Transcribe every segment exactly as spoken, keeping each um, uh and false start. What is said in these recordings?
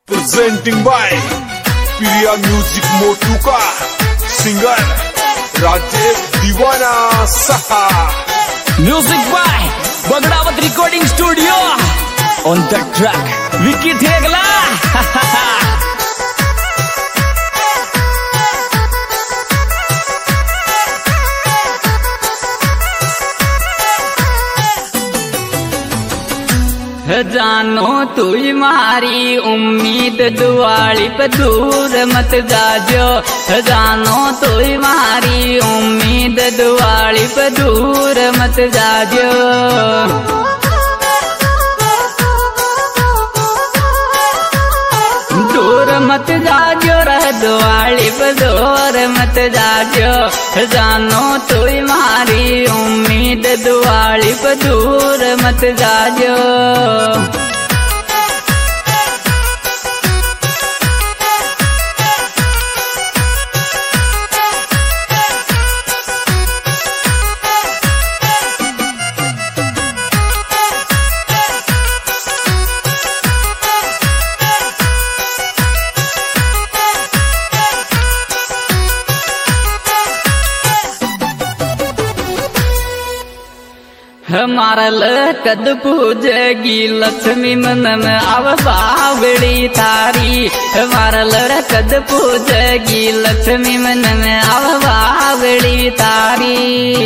presenting by Priya Music Motuka, singer Rajesh Diwana Saha. Music by Bagdawat Recording Studio. On the track, Vicky Thegla. जानो तू मारी उम्मीद दुआली पे दूर मत जाजो। जानो तू मारी उम्मीद दुआली पे दूर मत जाजो। दूर मत जाजो रह दुआली पे दूर मत जाजो। जानो तू मारी उम्मीद दुआली पे दूर मत जाजो। मारल कद पूजेगी लक्ष्मी मन में अब बावड़ी तारी। मारल कद पूजेगी लक्ष्मी मन में अब बावड़ी तारी।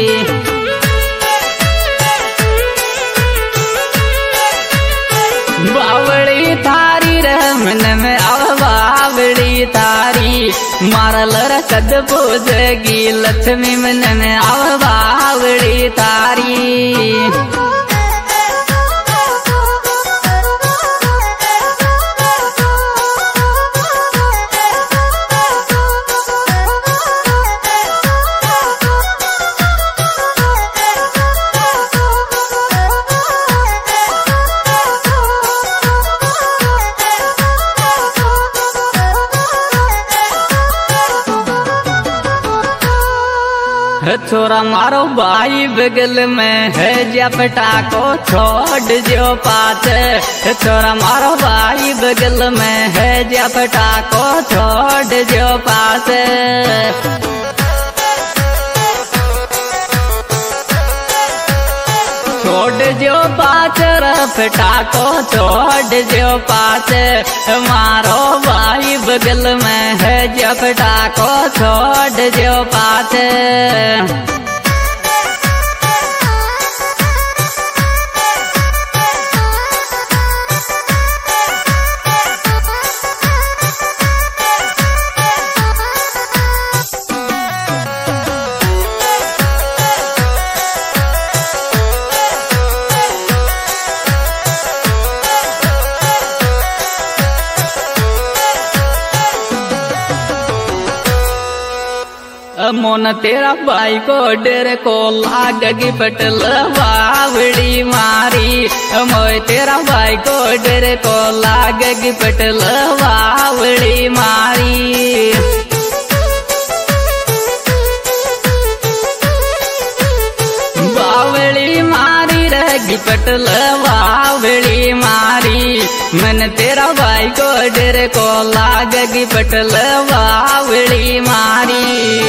बावड़ी तारी रे मन में अब बावड़ी तारी। मारल कद पूजेगी लक्ष्मी मन में अब बावड़ी तारी। छोरा मारो भाई बगल में है जपटा को छोड़ जो पास। छोरा मारो भाई बगल में है जपटा को छोड़ जो पास। छोड़ जो पास रफटा को छोड़ जो पास। मारो भाई बगल में है जपटा को छोड़ जो पास। मोन तेरा भाई को डर को लागगी पटल बावड़ी मारी। मोय तेरा भाई को डर को लागगी पटल बावड़ी मारी। बावड़ी मारी रहेगी पटल बावड़ी मारी। मन तेरा भाई को डर को लागगी पटल बावड़ी मारी।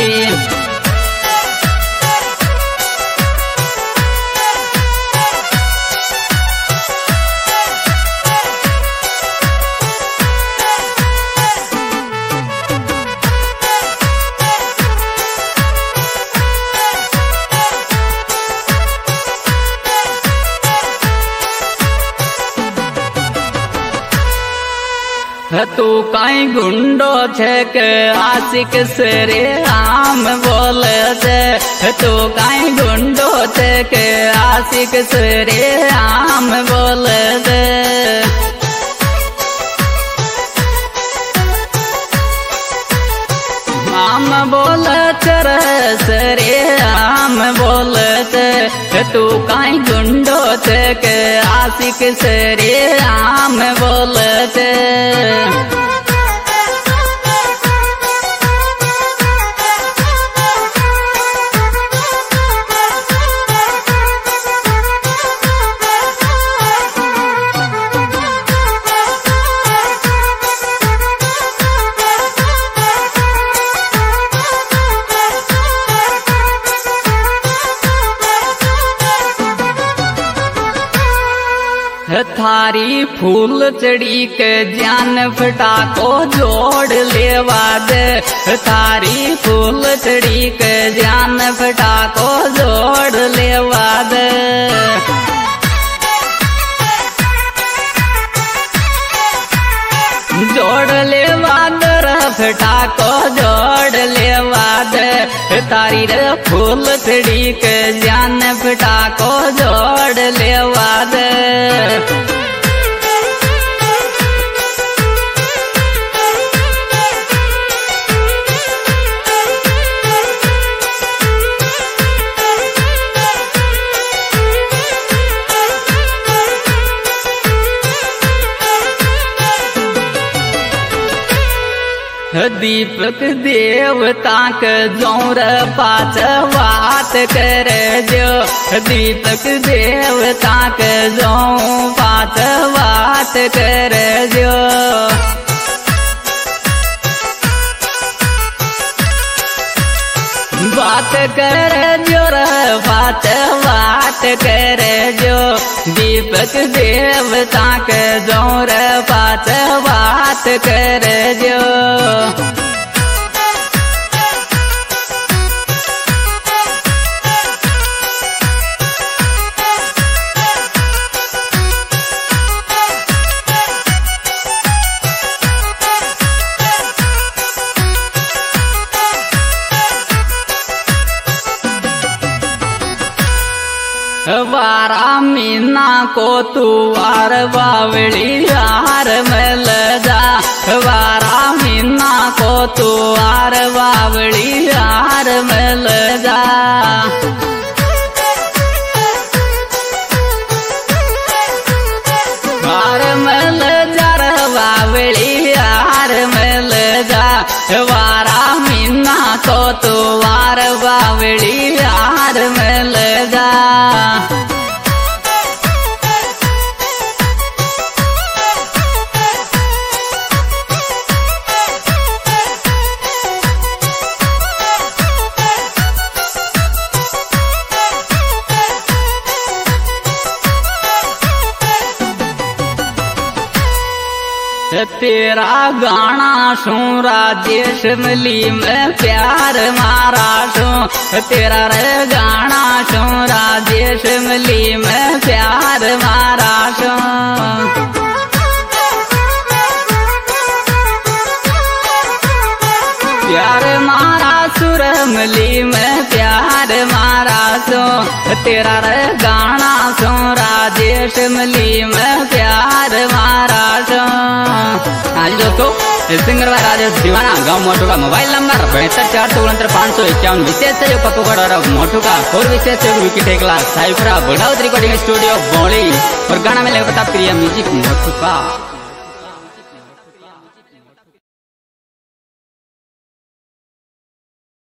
तू काई गुंडो छे के आशिक से रे आम बोले छे। तू काई गुंडो छे के आशिक से रे आम बोले छे। आम बोले रे रे आम बोले छे। तू काई गुंडो छे के आशिक से रे आम बोले छे। तारी फूल चढ़ी के जान फटाको जोड़ लेवा दे तारी फूल चढ़ी के जान फटाको जोड़ लेवा दे जोड़ लेवा दर फटाको जोड़ लेवा दे तारी रे फूल चढ़ी के जान फटाको जोड़ लेवा दे दीपक देवता के जौर पाँच बात कर जो दीपक देवता के जौ पाँच बात कर जो बात कर जो बात बात कर जो दीपक देवता के जौर पाँच बात कर जो वारा मीना को तू वार बावड़ी हार मिल जा वारा मीना को तू वार बावड़ी हार मिल जा हार मिल जा बावड़ी हार मिल जा वारा मीना को तू वार बावड़ी हार मिल जा तेरा गाना सुन राजेश मिली में प्यार मारा सुन तेरा रे गाना सुन राजेश मिली में प्यार मारा सुन प्यार मारा सुर मिली में प्यार मारा सो तेरा रे गाना सुन राजेश मिली में प्यार मारा सो आज दोस्तों सिंगर भाई राजेश दीवाना गाँव मोटू का मोबाइल नंबर बहत्तर चार सौ उनहत्तर पाँच सौ इक्यावन विशेष सहयोग पप्पू गढ़ और मोटू का और विशेष सहयोग विकी टेकला साइफरा बड़ाउत रिकॉर्डिंग स्टूडियो बौली और गाना में लगा पता प्रिय म्यूजिक मोटू का।